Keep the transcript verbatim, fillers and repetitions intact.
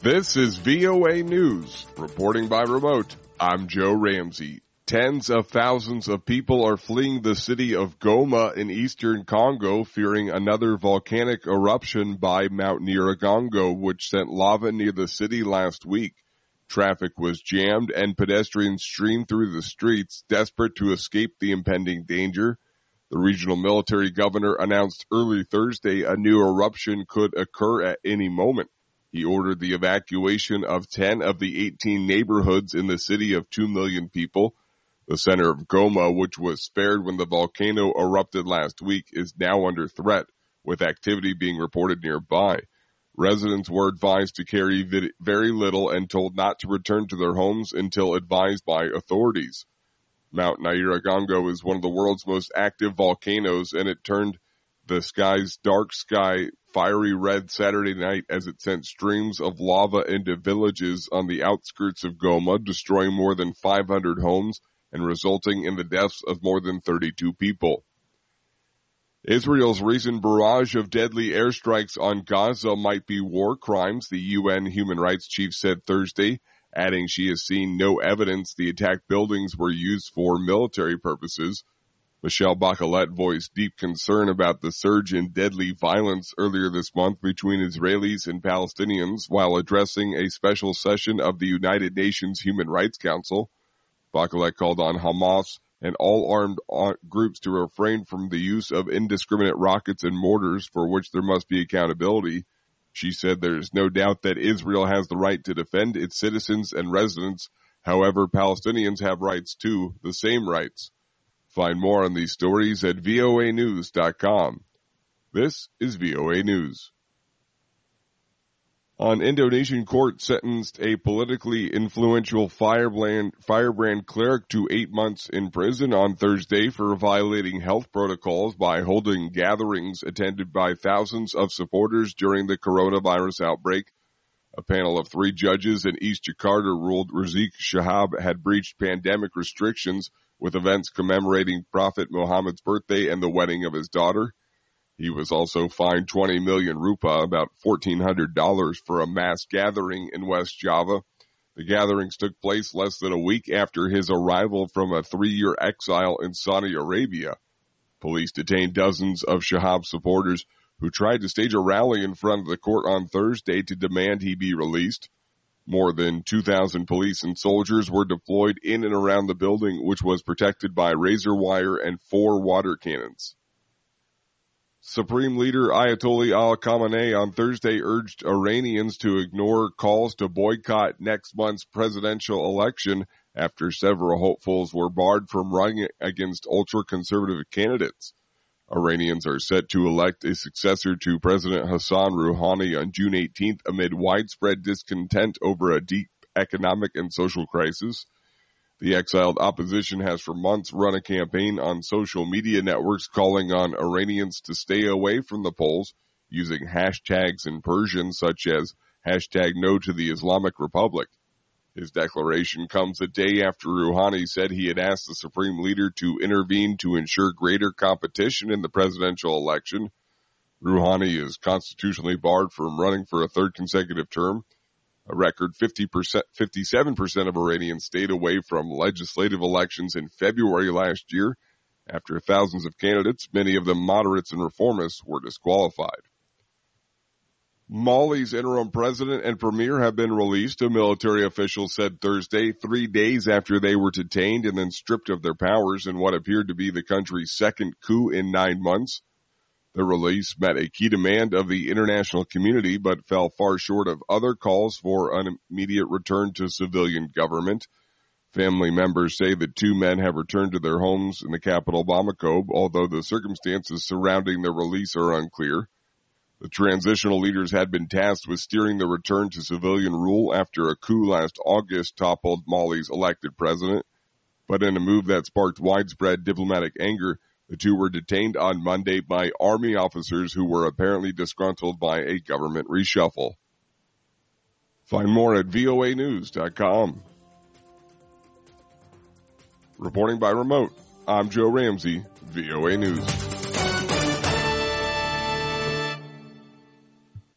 This is V O A News. Reporting by remote, I'm Joe Ramsey. Tens of thousands of people are fleeing the city of Goma in eastern Congo, fearing another volcanic eruption by Mount Nyiragongo, which sent lava near the city last week. Traffic was jammed and pedestrians streamed through the streets, desperate to escape the impending danger. The regional military governor announced early Thursday a new eruption could occur at any moment. He ordered the evacuation of ten of the eighteen neighborhoods in the city of two million people. The center of Goma, which was spared when the volcano erupted last week, is now under threat, with activity being reported nearby. Residents were advised to carry very little and told not to return to their homes until advised by authorities. Mount Nyiragongo is one of the world's most active volcanoes, and it turned the sky's dark sky fiery red Saturday night as it sent streams of lava into villages on the outskirts of Goma, destroying more than five hundred homes and resulting in the deaths of more than thirty-two people. Israel's recent barrage of deadly airstrikes on Gaza might be war crimes, the U N human rights chief said Thursday, adding she has seen no evidence the attacked buildings were used for military purposes. Michelle Bachelet voiced deep concern about the surge in deadly violence earlier this month between Israelis and Palestinians while addressing a special session of the United Nations Human Rights Council. Bachelet called on Hamas and all armed groups to refrain from the use of indiscriminate rockets and mortars, for which there must be accountability. She said there is no doubt that Israel has the right to defend its citizens and residents. However, Palestinians have rights too, the same rights. Find more on these stories at V O A news dot com. This is V O A News. An Indonesian court sentenced a politically influential firebrand, firebrand cleric to eight months in prison on Thursday for violating health protocols by holding gatherings attended by thousands of supporters during the coronavirus outbreak. A panel of three judges in East Jakarta ruled Rizik Shihab had breached pandemic restrictions with events commemorating Prophet Muhammad's birthday and the wedding of his daughter. He was also fined twenty million rupiah, about fourteen hundred dollars, for a mass gathering in West Java. The gatherings took place less than a week after his arrival from a three-year exile in Saudi Arabia. Police detained dozens of Shihab supporters who tried to stage a rally in front of the court on Thursday to demand he be released. More than two thousand police and soldiers were deployed in and around the building, which was protected by razor wire and four water cannons. Supreme Leader Ayatollah Ali Khamenei on Thursday urged Iranians to ignore calls to boycott next month's presidential election after several hopefuls were barred from running against ultra-conservative candidates. Iranians are set to elect a successor to President Hassan Rouhani on June eighteenth amid widespread discontent over a deep economic and social crisis. The exiled opposition has for months run a campaign on social media networks calling on Iranians to stay away from the polls using hashtags in Persian such as hashtag no to the Islamic Republic. His declaration comes a day after Rouhani said he had asked the Supreme Leader to intervene to ensure greater competition in the presidential election. Rouhani is constitutionally barred from running for a third consecutive term. A record fifty percent, fifty-seven percent of Iranians stayed away from legislative elections in February last year after thousands of candidates, many of them moderates and reformists, were disqualified. Mali's interim president and premier have been released, a military official said Thursday, three days after they were detained and then stripped of their powers in what appeared to be the country's second coup in nine months. The release met a key demand of the international community, but fell far short of other calls for an immediate return to civilian government. Family members say the two men have returned to their homes in the capital Bamako, although the circumstances surrounding their release are unclear. The transitional leaders had been tasked with steering the return to civilian rule after a coup last August toppled Mali's elected president. But in a move that sparked widespread diplomatic anger, the two were detained on Monday by army officers who were apparently disgruntled by a government reshuffle. Find more at V O A news dot com. Reporting by remote, I'm Joe Ramsey, V O A News.